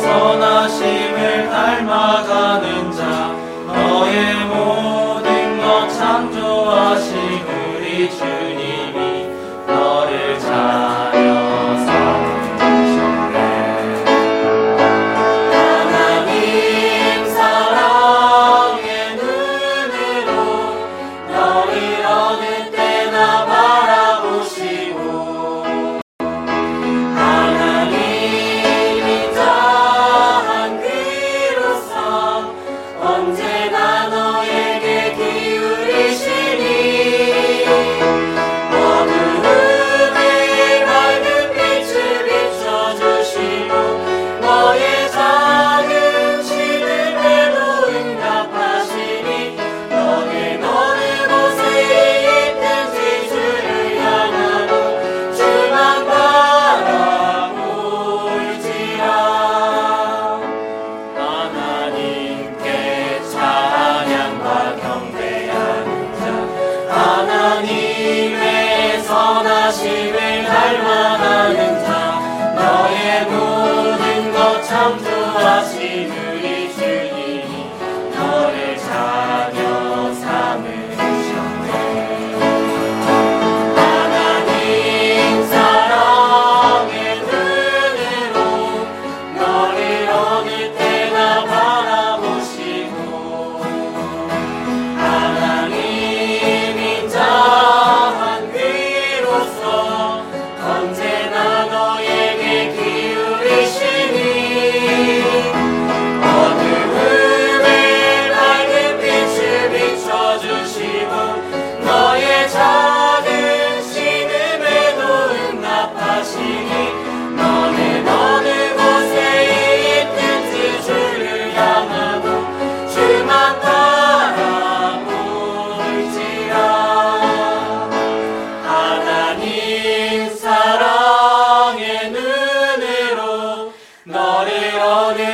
선하심을 닮아가는 자 너의 모든 것 창조하신 우리 주님이 너를 자녀 삼으셨네. 하나님 사랑의 눈으로 너를 어느 때나 바라보시고 하나님 인자한 귀로서 언제나 너에게 기울이시니 어두움에 밝은 빛을 비춰주시고 너의 작은 신음에도 응답하시니 너는 어느 곳에 있든지 주를 향하고 주만 바라볼지라. 하나님께 찬양과 경배하는 자 하나님의 선하심을 닮아가는 자 너의 모든 것 창조하신 우리 주님이 너를 자녀 삼으셨네. 하나님 사랑의 눈으로 너를 어느 때나 바라보시고 하나님 인자한 귀로서 언제나 너에게 기울이시니 어두움에 밝은 빛을 비춰주시고 너의 작은 신음에도 응답하시니 너는 어느 곳에 있든지 주를 향하고 주만 바라볼지라. 하나님 사랑의 눈으로 너를 어느